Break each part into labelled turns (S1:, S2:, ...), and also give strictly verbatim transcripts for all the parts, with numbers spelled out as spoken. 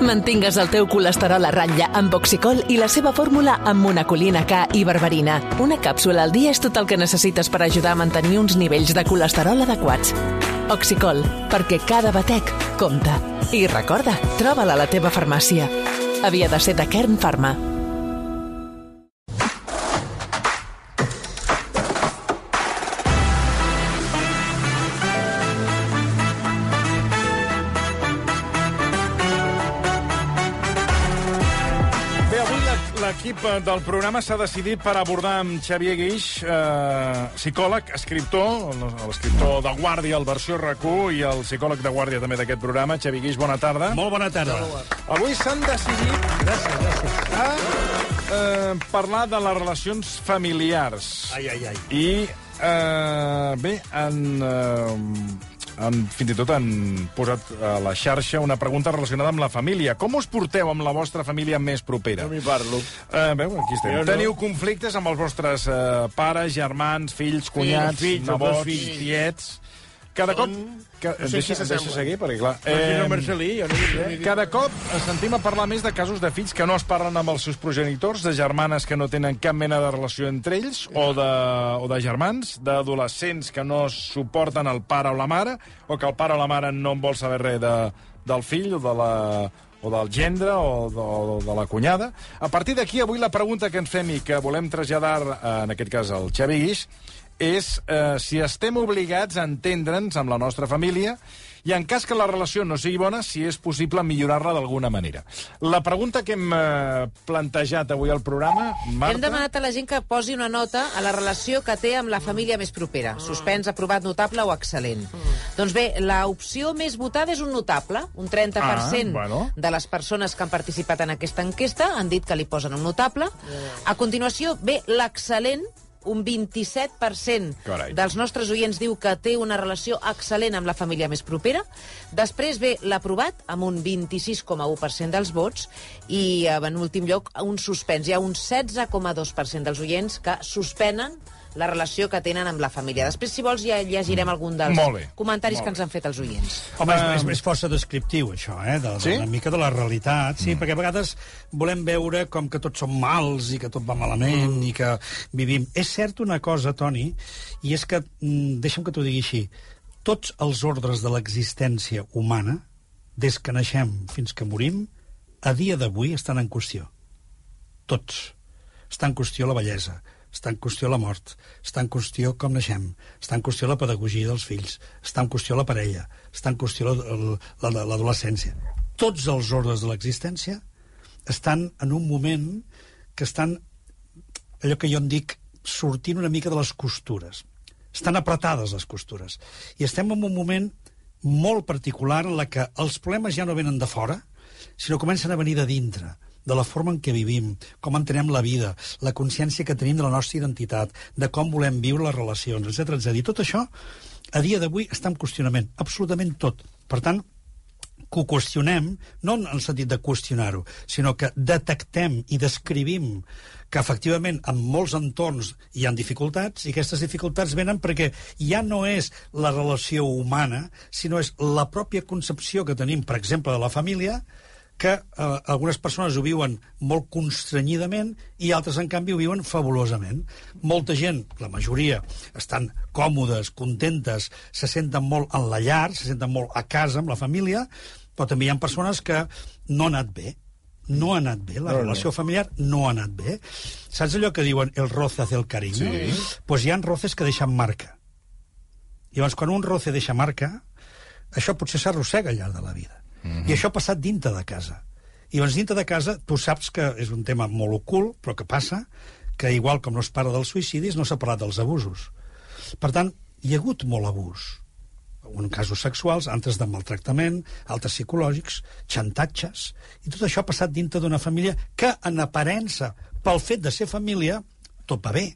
S1: Mantingues el teu colesterol a ratlla amb Oxicol i la seva fórmula amb monacolina K i berberina. Una càpsula al dia és tot el que necessites per ajudar a mantenir uns nivells de colesterol adequats. Oxicol, perquè cada batec compta. I recorda, troba-la a la teva farmàcia. Havia de ser de Kern Pharma.
S2: L'equip del programa s'ha decidit per abordar amb Xavier Guix, eh, psicòleg, escriptor, l'escriptor de Guàrdia, el versió R Q, i el psicòleg de Guàrdia també d'aquest programa. Xavier Guix, bona tarda.
S3: Molt bona tarda.
S2: Avui s'han decidit
S3: Gràcies, gràcies.
S2: a eh, parlar de les relacions familiars.
S3: Ai, ai, ai.
S2: I, eh, bé, en... Eh, Han, fins i tot han posat a la xarxa una pregunta relacionada amb la família. Com us porteu amb la vostra família més propera?
S3: No m'hi parlo.
S2: Eh, veu, aquí estem.
S3: Jo no.
S2: Teniu conflictes amb els vostres eh, pares, germans, fills, cunyats,
S3: fills,
S2: nebots,
S3: fills.
S2: tiets... Cada cop... Que,
S3: No sé
S2: deixa,
S3: qui
S2: deixa seguir, perquè clar...
S3: Eh, no, Marcelí, jo no dic res.
S2: Cada cop sentim a parlar més de casos de fills que no es parlen amb els seus progenitors, de germanes que no tenen cap mena de relació entre ells, o de, o de germans, d'adolescents que no suporten el pare o la mare, o que el pare o la mare no en vol saber res de, del fill o de la... o del gendre, o de, o de la cunyada. A partir d'aquí, avui la pregunta que ens fem i que volem traslladar, en aquest cas al Xavi Guix, és eh, si estem obligats a entendre'ns amb la nostra família i, en cas que la relació no sigui bona, si és possible millorar-la d'alguna manera. La pregunta que hem eh, plantejat avui al programa, Marta...
S4: Hem demanat a la gent que posi una nota a la relació que té amb la família més propera. Suspens, aprovat, notable o excel·lent. Mm. Doncs bé, l'opció més votada és un notable. Un trenta per cent
S2: ah, bueno.
S4: de les persones que han participat en aquesta enquesta han dit que li posen un notable. A continuació, ve l'excel·lent. Un vint-i-set per cent
S2: Carai.
S4: dels nostres oients diu que té una relació excel·lent amb la família més propera. Després ve l'aprovat, amb un vint-i-sis coma u per cent dels vots, i en últim lloc un suspens. Hi ha un setze coma dos per cent dels oients que suspenen la relació que tenen amb la família. Després, si vols, ja llegirem algun dels comentaris que ens han fet els oients.
S3: Home, és, és, és força descriptiu, això, eh? De,
S2: sí?
S3: Una mica de la realitat, sí, mm. perquè a vegades volem veure com que tots som mals i que tot va malament mm. i que vivim. És cert una cosa, Toni, i és que, mm, deixa'm que t'ho digui així, tots els ordres de l'existència humana, des que naixem fins que morim, a dia d'avui estan en qüestió. Tots. Està en qüestió la bellesa, està en qüestió la mort, està en qüestió com naixem, està en qüestió la pedagogia dels fills, està en qüestió la parella, està en qüestió l'adolescència. Tots els ordres de l'existència estan en un moment que estan, allò que jo en dic, sortint una mica de les costures. Estan apretades les costures. I estem en un moment molt particular en la que els problemes ja no venen de fora, sinó comencen a venir de dintre, de la forma en què vivim, com entenem la vida, la consciència que tenim de la nostra identitat, de com volem viure les relacions, etcètera etcètera. I tot això, a dia d'avui, està en qüestionament, absolutament tot. Per tant, que ho qüestionem, no en el sentit de qüestionar-ho, sinó que detectem i descrivim que, efectivament, en molts entorns hi ha dificultats, i aquestes dificultats venen perquè ja no és la relació humana, sinó és la pròpia concepció que tenim, per exemple, de la família, que eh, algunes persones ho viuen molt constrenyidament i altres, en canvi, ho viuen fabulosament. Molta gent, la majoria, estan còmodes, contentes, se senten molt en la llar, se senten molt a casa amb la família, però també hi ha persones que no ha anat bé. No ha anat bé, la no, relació no. familiar no ha anat bé. Saps allò que diuen el roce hace el cariño? Sí. Pues hi ha roces que deixen marca. I llavors, quan un roce deixa marca, això potser s'arrossega al llarg de la vida. Mm-hmm. I això ha passat dintre de casa. I llavors, dintre de casa, tu saps que és un tema molt ocult, però que passa, que igual com no es parla dels suïcidis, no s'ha parlat dels abusos. Per tant, hi ha hagut molt abús. En casos sexuals, altres de maltractament, altres psicològics, xantatges, i tot això ha passat dintre d'una família que, en aparença, pel fet de ser família, tot va bé.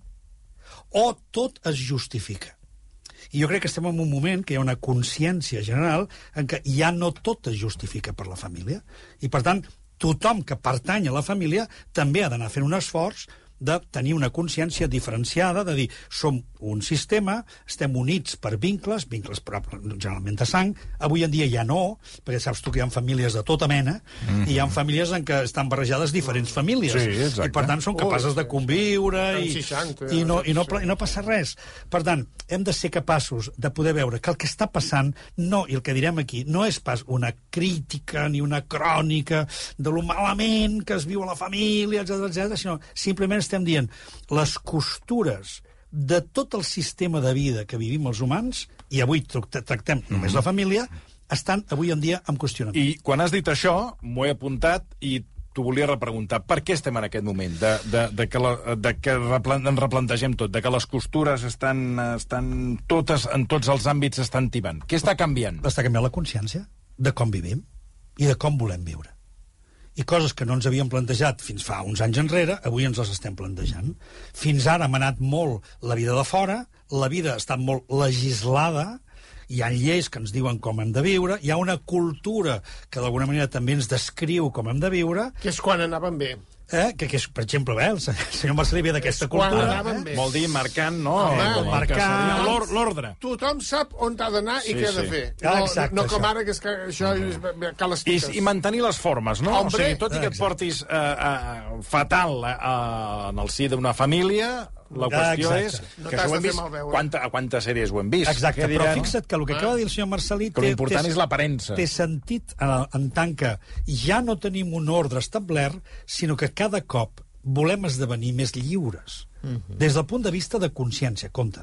S3: O tot es justifica. I jo crec que estem en un moment que hi ha una consciència general en què ja no tot es justifica per la família. I, per tant, tothom que pertany a la família també ha d'anar fent un esforç de tenir una consciència diferenciada, de dir, som un sistema, estem units per vincles, vincles generalment de sang, avui en dia ja no, perquè saps tu que hi ha famílies de tota mena, mm-hmm. i hi ha famílies en què estan barrejades diferents famílies,
S2: sí,
S3: i per tant són capaces de conviure, i,
S5: seixanta,
S3: i, no, i, no, i no passa res. Per tant, hem de ser capaços de poder veure que el que està passant, no, i el que direm aquí, no és pas una crítica ni una crònica de lo malament que es viu a la família, etcètera, etcètera, sinó simplement estem dient les costures de tot el sistema de vida que vivim els humans, i avui tractem només la família, estan avui en dia en qüestionament.
S2: I quan has dit això, m'ho he apuntat i t'ho volia repreguntar. Per què estem en aquest moment? De, de, de que, la, de que replan, ens replantegem tot, de que les costures estan, estan totes, en tots els àmbits estan tibant. Què està canviant?
S3: Està canviant la consciència de com vivim i de com volem viure. I coses que no ens havíem plantejat fins fa uns anys enrere, avui ens les estem plantejant. Fins ara hem anat molt la vida de fora, la vida ha estat molt legislada, hi ha lleis que ens diuen com hem de viure, hi ha una cultura que d'alguna manera també ens descriu com hem de viure.
S5: Que és quan anàvem bé.
S3: Eh? Que, que és, per exemple, bé, el senyor Marcelí ve d'aquesta cultura.
S5: Eh?
S2: Vol dir marcant, no?
S5: Home,
S3: marcant
S2: l'ordre.
S5: Tothom sap on ha d'anar i
S2: Sí,
S5: què ha de
S2: sí.
S5: fer.
S3: Ah,
S5: No,
S3: exacte,
S5: no com
S3: això.
S5: ara, que és que això és, cal les
S2: I,
S5: tiques.
S2: I mantenir les formes, no?
S5: Hombre.
S2: O sigui, tot i que et
S3: Exacte.
S2: portis eh, eh, fatal eh, en el si d'una família, la qüestió
S3: Exacte.
S2: és
S5: No
S2: que
S5: t'has
S2: això ho
S5: de
S2: hem
S5: fer
S2: vist.
S5: malveure.
S2: Quanta, a quantes sèries ho hem vist?
S3: Exacte,
S2: Què
S3: però
S2: diran?
S3: fixa't que el que acaba de dir el senyor Marcelí
S2: Que l'important és l'aparença.
S3: té sentit en, en tant que ja no tenim un ordre establert, sinó que cada cop volem esdevenir més lliures. Mm-hmm. Des del punt de vista de consciència, compte.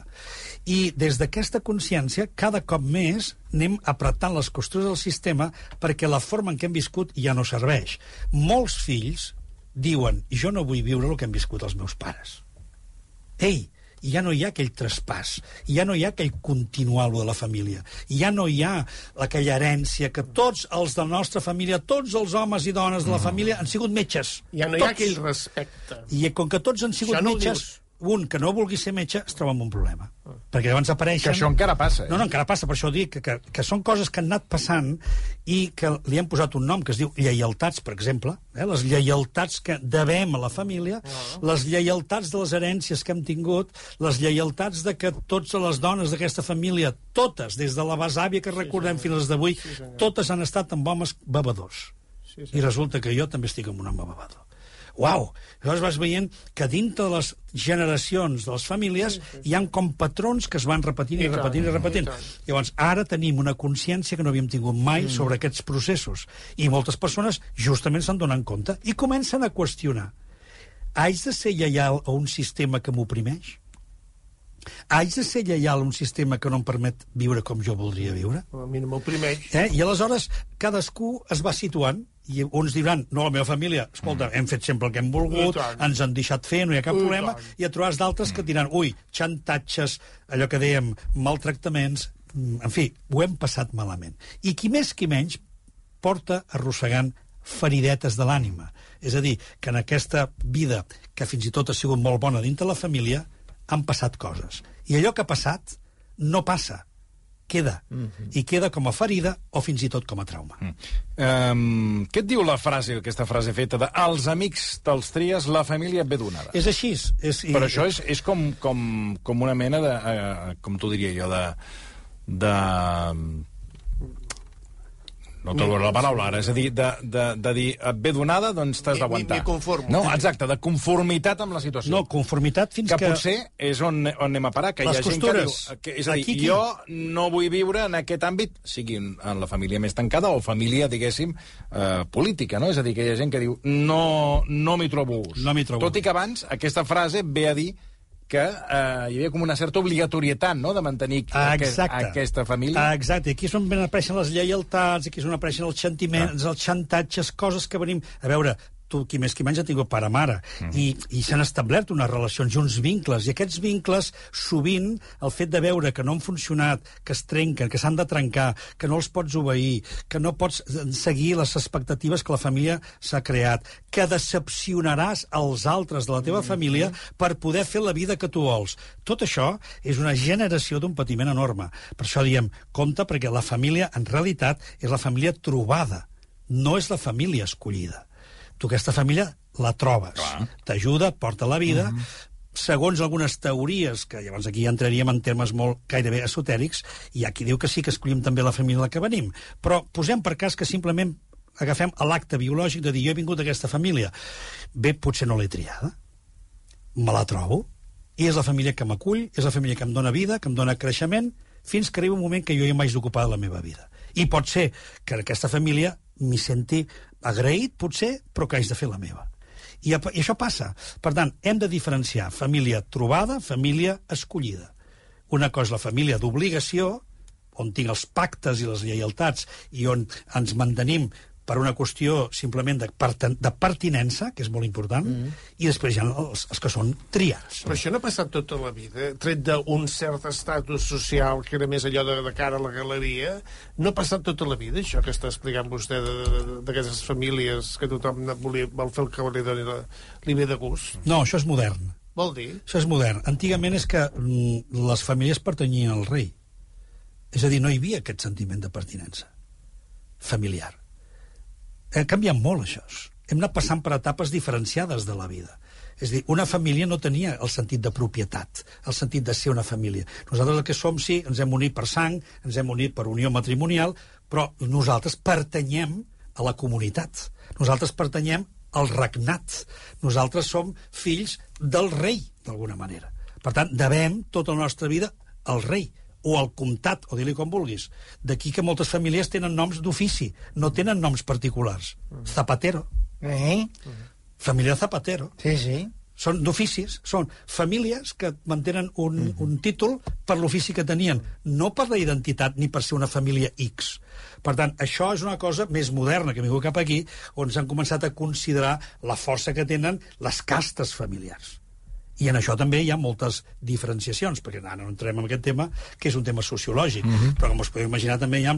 S3: I des d'aquesta consciència, cada cop més anem apretant les costures del sistema perquè la forma en què hem viscut ja no serveix. Molts fills diuen, jo no vull viure el que han viscut els meus pares. Ei, ja no hi ha aquell traspàs, ja no hi ha aquell continuar de la família, ja no hi ha aquella herència que tots els de la nostra família, tots els homes i dones de la família han sigut metges.
S5: Ja no hi ha
S3: Tots.
S5: aquell respecte.
S3: I com que tots han sigut
S5: Això no ho
S3: metges,
S5: dius.
S3: un que no vulgui ser metge es troba amb un problema. Perquè llavors apareixen...
S2: Que això encara passa, eh?
S3: No, no, encara passa, per això dic que, que, que són coses que han anat passant i que li hem posat un nom que es diu lleialtats, per exemple, eh? Les lleialtats que devem a la família, les lleialtats de les herències que hem tingut, les lleialtats de que totes les dones d'aquesta família, totes, des de la besàvia que recordem fins als d'avui, totes han estat amb homes bevedors.
S5: Sí,
S3: I resulta que jo també estic amb un home bevedor. Uau! Llavors vas veient que dintre de les generacions de les famílies hi han com patrons que es van repetint i,
S5: I tant,
S3: repetint i repetint.
S5: i tant.
S3: Llavors, ara tenim una consciència que no havíem tingut mai mm. sobre aquests processos. I moltes persones justament se'n donen compte i comencen a qüestionar. Haig de ser lleial a un sistema que m'oprimeix? Haig de ser lleial a un sistema que no em permet viure com jo voldria viure?
S5: A mi no m'oprimeix.
S3: Eh? I aleshores cadascú es va situant i uns diran, no, la meva família, escolta, hem fet sempre el que hem volgut, ens han deixat fer, no hi ha cap
S5: I
S3: problema,
S5: tant.
S3: i et trobaràs d'altres que diran, ui, xantatges, allò que dèiem, maltractaments, en fi, ho hem passat malament. I qui més qui menys porta arrossegant feridetes de l'ànima. És a dir, que en aquesta vida, que fins i tot ha sigut molt bona dintre la família, han passat coses. I allò que ha passat no passa, queda. Mm-hmm. I queda com a ferida o fins i tot com a trauma.
S2: Mm. Um, què et diu la frase, aquesta frase feta de els amics te'ls tries, la família et ve donada?
S3: És així. És, i,
S2: Però això és, és com, com, com una mena de... Eh, com t'ho diria jo, de... de no trobo la paraula ara, és a dir, de, de, de dir et ve donada, doncs t'has
S5: M'hi-
S2: d'aguantar.
S5: m'hi conformo.
S2: No, exacte, de conformitat amb la situació.
S3: No, conformitat fins
S2: que,
S3: que...
S2: potser és on, on anem a parar, que
S3: Les
S2: hi ha gent
S3: costures.
S2: que diu... Que, és a dir,
S3: Aquí qui-
S2: jo no vull viure en aquest àmbit, sigui en la família més tancada o família, diguéssim, eh, política, no? És a dir, que hi ha gent que diu no, no m'hi trobo ús.
S3: No m'hi trobo
S2: Tot i que abans aquesta frase ve a dir que eh, hi havia com una certa obligatorietat, no?, de mantenir aquest,
S3: Exacte.
S2: aquesta família.
S3: Exacte, aquí és on apareixen les lleialtats, aquí és on apareixen els xantiments,
S2: Ah.
S3: els xantatges, coses que venim... A veure, tu, qui més qui menys, ha tingut pare-mare, mm. i, i s'han establert unes relacions i uns vincles, i aquests vincles, sovint, el fet de veure que no han funcionat, que es trenquen, que s'han de trencar, que no els pots obeir, que no pots seguir les expectatives que la família s'ha creat, que decepcionaràs els altres de la teva mm. família per poder fer la vida que tu vols. Tot això és una generació d'un patiment enorme. Per això diem, compte, perquè la família, en realitat, és la família trobada, no és la família escollida. tu aquesta família la trobes, t'ajuda, et porta la vida, mm-hmm. segons algunes teories, que llavors aquí ja entraríem en termes molt gairebé esotèrics, hi ha qui diu que sí que escollim també la família de la que venim. Però posem per cas que simplement agafem l'acte biològic de dir jo he vingut d'aquesta família. Bé, potser no l'he triada, me la trobo, i és la família que m'acull, és la família que em dona vida, que em dona creixement, fins que arriba un moment que jo ja m'haig d'ocupar de la meva vida. I pot ser que aquesta família m'hi senti agraït, potser, però que haig de fer la meva. I, I això passa. Per tant, hem de diferenciar família trobada, família escollida. Una cosa és la família d'obligació, on tinc els pactes i les lleialtats i on ens mantenim per una qüestió simplement de, de pertinença, que és molt important, mm. i després hi ha els, els que són triats.
S5: Però això no ha passat tota la vida, tret d'un cert estatus social que era més allò de, de cara a la galeria, no ha passat tota la vida, això que està explicant vostè d'aquestes famílies que tothom volia, vol fer el que li doni la, li ve de gust.
S3: No, això és modern.
S5: Vol dir?
S3: Això és modern. Antigament és que mm, les famílies pertanyien al rei. És a dir, no hi havia aquest sentiment de pertinença familiar. Ha canviat molt, això. Hem anat passant per etapes diferenciades de la vida. És a dir, una família no tenia el sentit de propietat, el sentit de ser una família. Nosaltres el que som, sí, ens hem unit per sang, ens hem unit per unió matrimonial, però nosaltres pertanyem a la comunitat. Nosaltres pertanyem al regnat. Nosaltres som fills del rei, d'alguna manera. Per tant, devem tota la nostra vida al rei, o al comtat, o dir-li com vulguis. D'aquí que moltes famílies tenen noms d'ofici, no tenen noms particulars. Zapatero.
S6: Eh?
S3: Família Zapatero.
S6: Sí, sí.
S3: Són d'oficis, són famílies que mantenen un, mm. un títol per l'ofici que tenien, no per la identitat ni per ser una família X. Per tant, això és una cosa més moderna que m'he cap aquí, on s'han començat a considerar la força que tenen les castes familiars. I en això també hi ha moltes diferenciacions, perquè ara no entrem en aquest tema, que és un tema sociològic, mm-hmm. però com us podeu imaginar també hi ha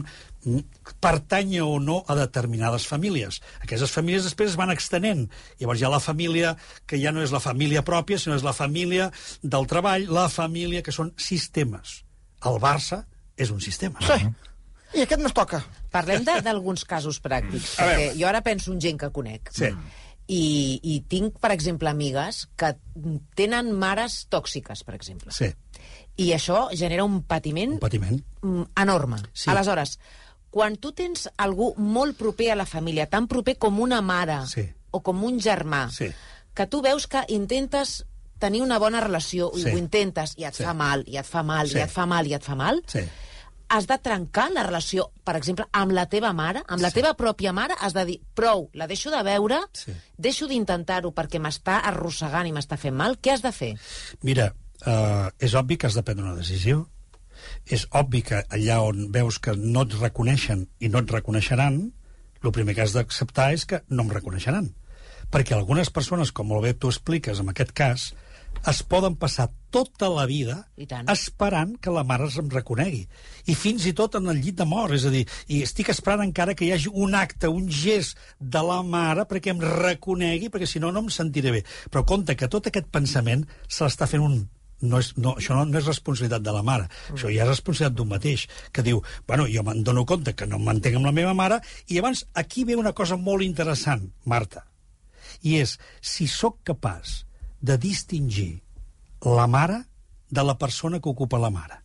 S3: pertany o no a determinades famílies. Aquestes famílies després es van extenent. Llavors hi ha la família que ja no és la família pròpia, sinó és la família del treball, la família que són sistemes. El Barça és un sistema.
S6: Sí. I aquest no es toca.
S4: Parlem d'alguns casos pràctics, perquè jo ara penso en gent que conec.
S3: Sí.
S4: I, i tinc, per exemple, amigues que tenen mares tòxiques, per exemple.
S3: Sí.
S4: I això genera un patiment,
S3: un patiment.
S4: enorme.
S3: Sí.
S4: Aleshores, quan tu tens algú molt proper a la família, tan proper com una mare
S3: sí.
S4: o com un germà,
S3: sí.
S4: que tu veus que intentes tenir una bona relació, sí. i ho intentes, i et
S3: sí.
S4: fa mal, i et fa mal,
S3: sí.
S4: i et fa mal, i et fa mal...
S3: Sí.
S4: Has de trencar la relació, per exemple, amb la teva mare, amb la
S3: sí.
S4: teva pròpia mare, has de dir, prou, la deixo de veure,
S3: sí.
S4: deixo d'intentar-ho perquè m'està arrossegant i m'està fent mal, què has de fer?
S3: Mira, uh, és obvi que has de prendre una decisió, és obvi que allà on veus que no et reconeixen i no et reconeixeran, el primer que has d'acceptar és que no em reconeixeran. Perquè algunes persones, com molt bé tu expliques en aquest cas, es poden passar tota la vida esperant que la mare em reconegui. I fins i tot en el llit de mort. És a dir, i estic esperant encara que hi hagi un acte, un gest de la mare perquè em reconegui, perquè si no, no em sentiré bé. Però compte que tot aquest pensament se l'està fent un... No és, no, això no, no és responsabilitat de la mare, mm. això ja és responsabilitat d'un mateix, que diu, bueno, jo me'n dono compte que no m'entenc amb la meva mare, i llavors aquí ve una cosa molt interessant, Marta, i és, si sóc capaç de distingir la mare de la persona que ocupa la mare.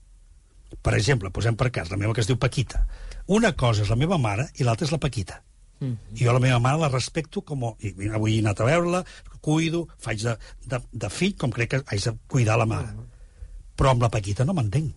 S3: Per exemple, posem per cas, la meva que es diu Paquita. Una cosa és la meva mare i l'altra és la Paquita. Mm. I jo la meva mare la respecto com... I avui he anat a veure-la, cuido, faig de, de, de fill, com crec que haig de cuidar la mare. Mm. Però amb la Paquita no m'entenc.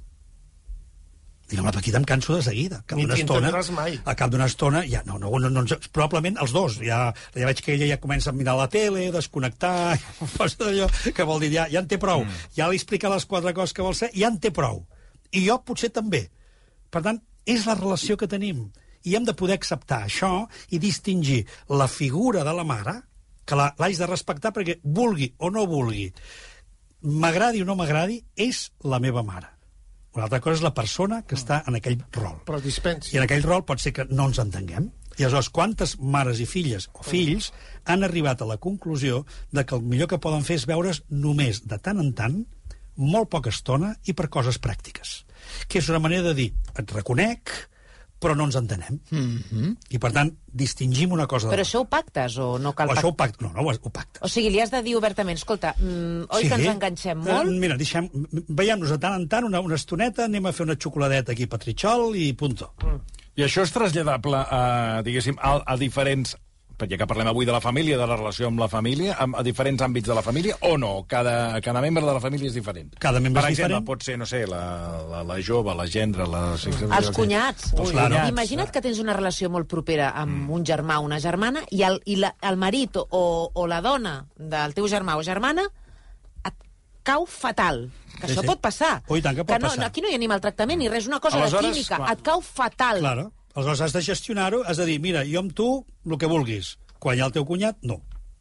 S3: I amb la Paquita em canso de seguida. Cap
S5: Ni
S3: d'una estona,
S5: mai.
S3: a cap d'una estona, ja, no, no, no, no, probablement els dos. Ja, ja veig que ella ja comença a mirar la tele, desconnectar, allò, que vol dir, ja, ja en té prou. Mm. Ja li explica les quatre coses que vol ser, ja en té prou. I jo potser també. Per tant, és la relació que tenim. I hem de poder acceptar això i distingir la figura de la mare, que l'haig de respectar perquè vulgui o no vulgui, m'agradi o no m'agradi, és la meva mare. Una altra cosa és la persona que està en aquell rol.
S5: Però dispensi.
S3: I en aquell rol pot ser que no ens entenguem. I aleshores, quantes mares i filles o fills han arribat a la conclusió de que el millor que poden fer és veure's només de tant en tant, molt poca estona i per coses pràctiques. Que és una manera de dir, et reconec, però no ens entenem.
S6: Mm-hmm.
S3: I, per tant, distingim una cosa de
S4: Però
S3: l'altra.
S4: això ho pactes o no cal
S3: O això ho
S4: pactar?
S3: pactes. No, no, ho pactes.
S4: O sigui, li has de dir obertament, escolta, mm, oi que ens enganxem molt?
S3: Eh, mira, deixem, veiem-nos de tant en tant una, una estoneta, anem a fer una xocoladeta aquí a Petritxol i punto.
S4: Mm.
S2: I això és traslladable a, diguéssim, a, a diferents... Ja que parlem avui de la família, de la relació amb la família, a, a diferents àmbits de la família, o no? Cada, cada membre de la família és diferent.
S3: Cada membre
S2: per
S3: és
S2: exemple,
S3: diferent.
S2: pot ser, no sé, la, la, la jove, la gendre, la...
S4: Els cunyats.
S3: Els cunyats.
S4: Imagina't que tens una relació molt propera amb mm. un germà o una germana i el, i la, el marit o, o la dona del teu germà o germana et cau fatal. Que
S3: Sí,
S4: això
S3: sí.
S4: pot passar.
S3: Oh, i tant que pot
S4: no,
S3: passar.
S4: no, aquí no hi ha ni maltractament ni res, una cosa
S2: Aleshores,
S4: de química.
S2: clar.
S4: Et cau fatal.
S3: Claro. Aleshores has de gestionar-ho, has de dir, mira, jo amb tu, el que vulguis. Quan hi ha el teu cunyat, no.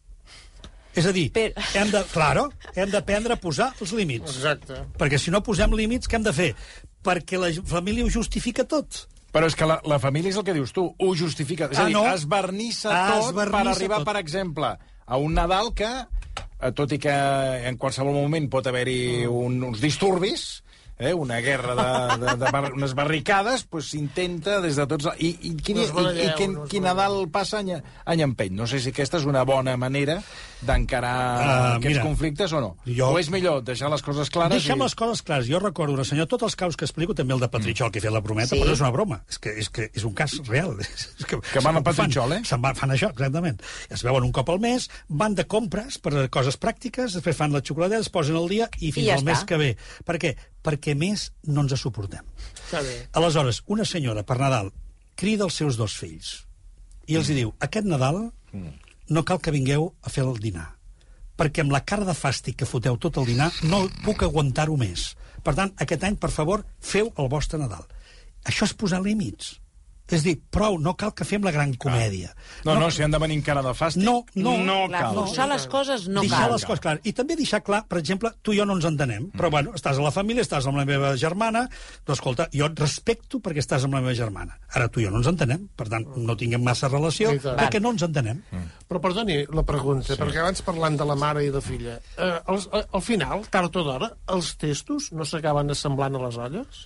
S3: És a dir,
S4: Però-
S3: hem de, claro, hem d'aprendre a posar els límits.
S5: Exacte.
S3: Perquè si no posem límits, què hem de fer? Perquè la família ho justifica tot.
S2: Però és que la, la família és el que dius tu, ho justifica. És
S3: Ah,
S2: a dir,
S3: no?
S2: es vernissa
S3: Ah,
S2: tot
S3: es vernissa
S2: per arribar,
S3: tot.
S2: per exemple, a un Nadal que, eh, tot i que en qualsevol moment pot haver-hi un, uns disturbis, eh, una guerra de, de, de bar, unes barricades, pues s'intenta des de tots... I, i, quin,
S5: No us
S2: i, i
S5: baralleu,
S2: quin,
S5: no us
S2: quin Nadal passa any, any empeny? No sé si aquesta és una bona manera d'encarar
S3: Uh,
S2: aquests
S3: mira,
S2: conflictes o no.
S3: jo-
S2: O és millor deixar les coses clares?
S3: Deixem
S2: i...
S3: les coses clares. Jo recordo una senyora, tots els casos que explico, també el de Petritxol, que he fet la brometa,
S4: Sí.
S3: però no és una broma. És que és, que és un cas real. És que,
S2: Que van a Petritxol, eh?
S3: Se'n van, fan això, exactament. Es veuen un cop al mes, van de compres per coses pràctiques, després fan la xocoladeta, es posen al dia i fins
S4: I ja
S3: al
S4: està.
S3: mes que ve. Per què? Perquè més no ens suportem.
S5: Està bé.
S3: Aleshores, una senyora, per Nadal, crida els seus dos fills i els hi diu, aquest Nadal no cal que vingueu a fer el dinar, perquè amb la cara de fàstic que foteu tot el dinar no puc aguantar-ho més. Per tant, aquest any, per favor, feu el vostre Nadal. Això és posar límits. És dir, prou, no cal que fem la gran comèdia.
S2: No, no, si han de venir en cara de fàstic,
S3: No, no.
S2: no
S4: Clar,
S2: cal.
S4: forçar les coses no
S3: deixar
S4: cal.
S3: les coses clares. I també deixar clar, per exemple, tu i jo no ens entenem, però bueno, estàs a la família, estàs amb la meva germana, doncs escolta, jo et respecto perquè estàs amb la meva germana. Ara tu i jo no ens entenem, per tant, no tinguem massa relació,
S5: I tant.
S3: perquè no ens entenem.
S5: Però perdoni la pregunta, sí. perquè abans parlant de la mare i de filla, eh, al, al final, tard o d'hora, els testos no s'acaben assemblant a les olles?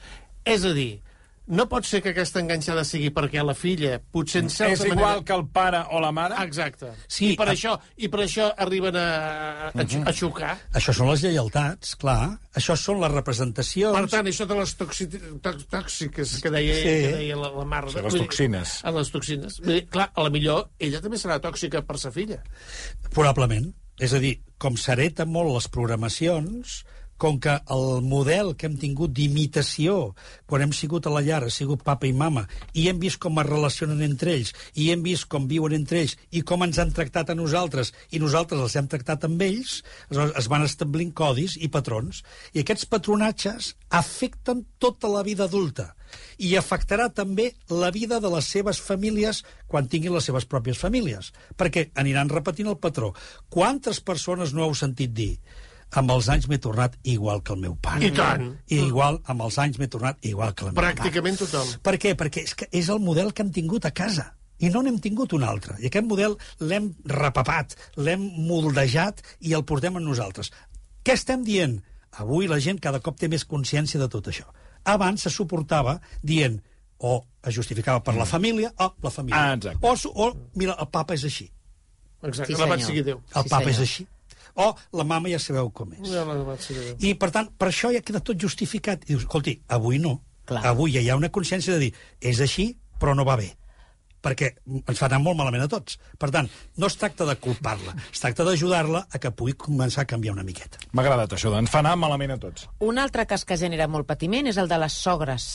S5: És a dir, no pot ser que aquesta enganxada sigui perquè la filla, potser en certa
S2: És igual
S5: manera...
S2: que el pare o la mare?
S5: Exacte.
S3: Sí,
S5: I, per
S3: a-
S5: això, I per això arriben a, a, a, a xocar.
S3: Això són les lleialtats, clar. Això són les representacions.
S5: Per tant, això de les toxi... tòx- tòxiques que deia,
S3: Sí.
S5: que deia la, la mare...
S2: Sí, les
S5: vull dir,
S2: toxines.
S5: A les toxines. Vull dir, clar, a la millor ella també serà tòxica per sa filla.
S3: Probablement. És a dir, com s'hereta molt les programacions, com que el model que hem tingut d'imitació quan hem sigut a la llar ha sigut papa i mama, i hem vist com es relacionen entre ells, i hem vist com viuen entre ells, i com ens han tractat a nosaltres, i nosaltres els hem tractat amb ells, aleshores es van establint codis i patrons. I aquests patronatges afecten tota la vida adulta i afectarà també la vida de les seves famílies quan tinguin les seves pròpies famílies, perquè aniran repetint el patró. Quantes persones no heu sentit dir amb els anys m'he tornat igual que el meu pare?
S5: I tant.
S3: I igual, amb els anys m'he tornat igual que la meva mare.
S5: Pràcticament tothom.
S3: Per què? Perquè és, que és el model que hem tingut a casa. I no n'hem tingut un altre. I aquest model l'hem repapat, l'hem moldejat i el portem amb nosaltres. Què estem dient? Avui la gent cada cop té més consciència de tot això. Abans se suportava dient o es justificava per la família o la família.
S2: Ah, exacte.
S3: O, su- o, mira, el papa és així.
S5: Exacte,
S4: Sí,
S5: la vaig
S4: senyor.
S5: seguir Déu.
S3: El
S4: Sí,
S3: papa és
S4: senyor.
S3: així. O la mama ja sabeu com és.
S5: Ja la vaig seguir Déu.
S3: I, per tant, per això ja queda tot justificat. I dius, escolti, avui no.
S4: Clar.
S3: Avui ja hi ha una consciència de dir, és així, però no va bé. Perquè ens fa anar molt malament a tots. Per tant, no es tracta de culpar-la, es tracta d'ajudar-la a que pugui començar a canviar una miqueta.
S2: M'ha agradat això, ens fa anar malament a tots.
S4: Un altre cas que genera molt patiment és el de les sogres.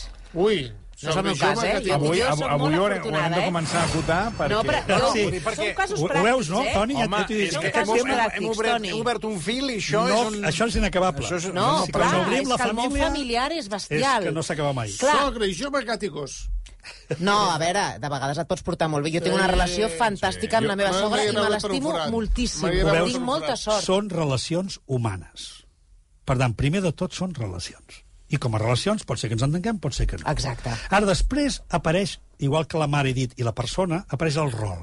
S5: Ui,
S4: No és el meu cas, eh? Jo-
S2: Avui,
S4: jo
S2: avui,
S4: soc
S2: avui
S4: molt
S2: ho haurem, ho
S4: afortunada,
S2: haurem de
S4: eh?
S2: començar a votar perquè...
S4: No, però
S3: No,
S4: jo,
S3: sí.
S2: Vull dir, perquè...
S4: són casos
S3: Ho, ho
S4: pràctics,
S3: veus, no,
S4: eh?
S3: Toni?
S2: Home,
S3: ja t'ho dic.
S2: és
S4: Són
S2: que
S4: casos
S2: hem, hem, hem,
S4: pràctics,
S2: obert,
S4: Toni.
S2: hem obert un fil i això
S3: No,
S2: és un...
S3: això és inacabable.
S2: Això és-
S4: No,
S2: no,
S4: clar,
S3: quan obrim
S4: és
S3: la
S4: que el món
S3: família,
S4: familiar és
S3: És
S4: bestial.
S3: que no s'acaba mai.
S4: Clar.
S5: Sogra i jove, gat i gos.
S4: No, a veure, de vegades et pots portar molt bé. Jo tinc una
S5: Sí,
S4: relació fantàstica amb la meva
S5: Jo-
S4: sogra
S5: m'agradaria
S4: i me
S5: veure
S4: l'estimo
S5: per forat.
S4: moltíssim.
S5: M'agradaria
S3: veure
S4: Tinc
S5: per
S4: molta
S5: forat.
S4: sort.
S3: Són relacions humanes. Per tant, primer de tot són relacions. I com a relacions pot ser que ens entenguem, pot ser que no.
S4: Exacte.
S3: Ara, després apareix, igual que la mare he dit, i la persona, apareix el rol.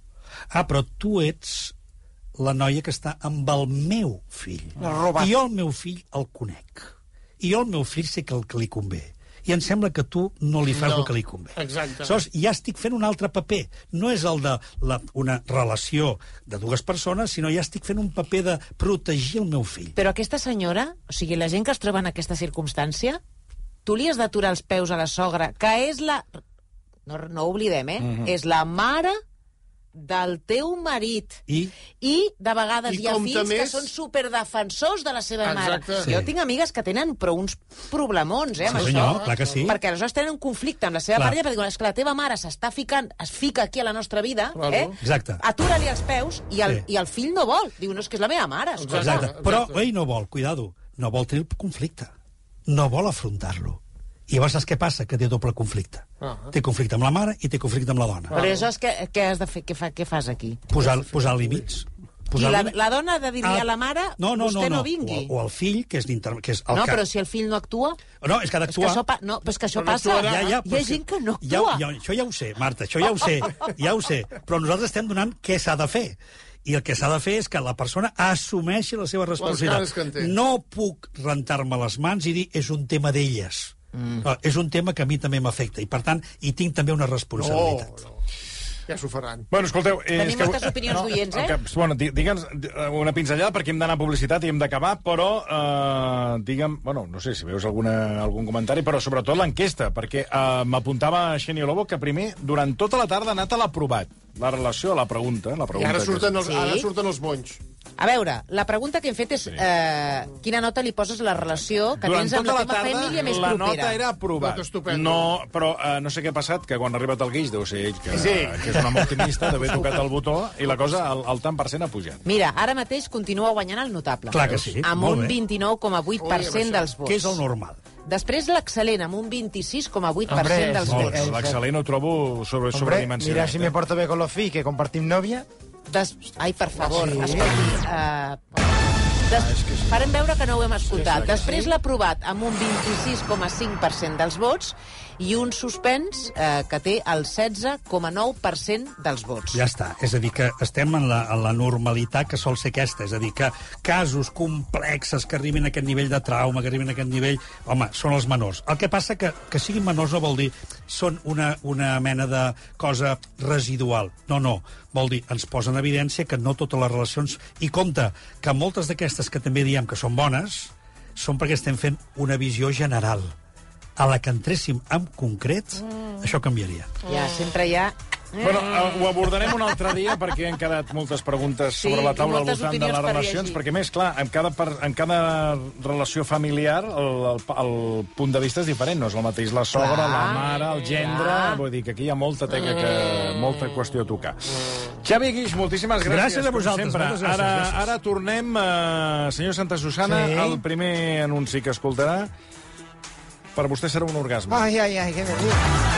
S3: Ah, però tu ets la noia que està amb el meu fill.
S6: L'ha robat.
S3: I jo el meu fill el conec. I jo el meu fill sé que el que li convé. i em sembla que tu no li fas
S5: No.
S3: el que li convé.
S5: Exacte.
S3: Aleshores, ja estic fent un altre paper. No és el de la, una relació de dues persones, sinó ja estic fent un paper de protegir el meu fill.
S4: Però aquesta senyora, o sigui, la gent que es troba en aquesta circumstància, tu li has d'aturar els peus a la sogra, que és la... No, no ho oblidem, eh?
S2: Mhm.
S4: És la mare del teu marit.
S3: I?
S4: I, de vegades,
S5: I
S4: hi ha
S5: compta
S4: fills que
S5: més-
S4: són superdefensors de la seva
S5: Exacte.
S4: mare.
S3: Sí.
S4: Jo tinc amigues que tenen però uns problemons, eh, amb
S3: Sí,
S4: això.
S3: senyor, clar que sí.
S4: Perquè aleshores tenen un conflicte amb la seva
S3: Clar.
S4: parella, perquè diuen, és que la teva mare s'està ficant, es fica aquí a la nostra vida,
S5: Claro.
S4: eh?
S3: Exacte.
S4: Atura-li els peus i el,
S3: Sí.
S4: i el fill no vol. Diu, no, és que és la meva mare. escolta.
S3: Exacte.
S5: Exacte.
S3: Però ell no vol, cuidado, no vol tenir el conflicte. No vol afrontar-lo. I llavors saps què passa? Que té doble conflicte.
S5: Ah.
S3: Té conflicte amb la mare i té conflicte amb la dona.
S4: Però aleshores, què, què has de fer? Què, fa, què fas aquí?
S3: Posar, posar límits.
S4: I
S3: Posar
S4: la,
S3: límits.
S4: la dona ha de dir
S3: Ah,
S4: a la mare,
S3: no, no,
S4: vostè
S3: no,
S4: no,
S3: no.
S4: vingui.
S3: O, o el fill, que és, l'inter... que és el
S4: No,
S3: que...
S4: però si el fill no actua...
S3: No, és que ha
S4: És que
S3: d'actuar.
S4: això, pa... no, però és que això
S5: Però no
S4: passa.
S5: actuarà.
S3: Ja, ja,
S4: Hi ha
S3: però és
S4: gent que no
S3: ja,
S4: actua.
S3: ja, això ja ho sé, Marta, això ja ho sé, ja ho sé. Però nosaltres estem donant què s'ha de fer. I el que s'ha de fer és que la persona assumeixi la seva
S5: cares que en
S3: responsabilitat.
S5: té.
S3: No puc rentar-me les mans i dir és un tema d'elles. Mm. No, és un tema que a mi també m'afecta i, per tant, hi tinc també una
S5: No,
S3: responsabilitat.
S5: no. Ja s'ho faran.
S2: Bueno, escolteu... eh,
S4: Tenim
S2: és que-
S4: moltes opinions d'oients, eh?
S2: Que, bueno, di- digue'ns eh, una pinzellada perquè hem d'anar a publicitat i hem d'acabar, però eh, digue'm... Bueno, no sé si veus alguna, algun comentari, però sobretot l'enquesta, perquè eh, m'apuntava Xenia Lobo que primer, durant tota la tarda, ha anat a l'aprovat. La relació a la pregunta. La
S5: I
S2: pregunta
S5: ara surten, els,
S4: Sí.
S5: ara surten els bonys.
S4: A veure, la pregunta que hem fet és eh, quina nota li poses a la relació que
S2: Durant
S4: tens amb
S2: tota
S4: la
S2: la
S4: teva
S2: tarda,
S4: família més
S2: la
S4: propera.
S2: nota era aprovat.
S5: Nota estupenda.
S2: No, però eh, no sé què ha passat, que quan ha arribat el guix, deu ser ell, que,
S5: Sí.
S2: que és un home optimista, d'haver tocat el botó, i la cosa, el, el tant per cent ha pujat.
S4: Mira, ara mateix continua guanyant el notable.
S3: Clar que sí,
S4: Amb
S3: molt
S4: un
S3: bé.
S4: vint-i-nou coma vuit per
S5: Ui, amb
S4: cent
S5: això.
S4: dels vots.
S3: Què és el normal?
S4: Després l'excel·lent, amb un vint-i-sis coma vuit per cent
S6: Hombre,
S4: dels
S6: molt
S4: vots.
S6: bé.
S2: L'excel·lent ho trobo sobre,
S6: Hombre,
S2: sobredimensionat.
S6: mira si me
S2: eh?
S6: porto bé con los fills, que compartim novia.
S4: Des... Ai, per favor,
S6: Sí.
S4: escolti. Uh... Des... Farem veure que no ho hem escoltat. Després l'ha aprovat amb un vint-i-sis coma cinc per cent dels vots i un suspens eh, que té el setze coma nou per cent dels vots.
S3: Ja està. És a dir, que estem en la, en la normalitat que sol ser aquesta. És a dir, que casos complexes que arribin a aquest nivell de trauma, que arribin a aquest nivell... Home, són els menors. El que passa que que siguin menors no vol dir són una, una mena de cosa residual. No, no. Vol dir, ens posa en evidència que no totes les relacions... I compte, que moltes d'aquestes que també diem que són bones són perquè estem fent una visió general. A la que entréssim en concret, mm. això canviaria.
S4: Ja, sempre hi ha...
S2: Bueno, eh, ho abordarem un altre dia perquè han quedat moltes preguntes
S4: Sí,
S2: sobre la
S4: i
S2: taula al
S4: moltes
S2: voltant de
S4: opinions
S2: les
S4: per
S2: relacions,
S4: llegir.
S2: perquè, més, clar, en cada, per, en cada relació familiar el, el, el punt de vista és diferent. No és el mateix la sogra,
S4: Clar,
S2: la mare, el gendre...
S4: clar.
S2: Vull dir que aquí hi ha molta teca, que, molta qüestió a tocar. Xavi Guix, moltíssimes gràcies.
S3: Gràcies a
S2: com
S3: vosaltres,
S2: sempre.
S3: moltes gràcies,
S2: Ara,
S3: gràcies.
S2: ara tornem, eh, senyor Santa Susana,
S6: Sí.
S2: el primer anunci que escoltarà per vostè serà un orgasme.
S6: Ay, ay, ay, ¿qué me dices?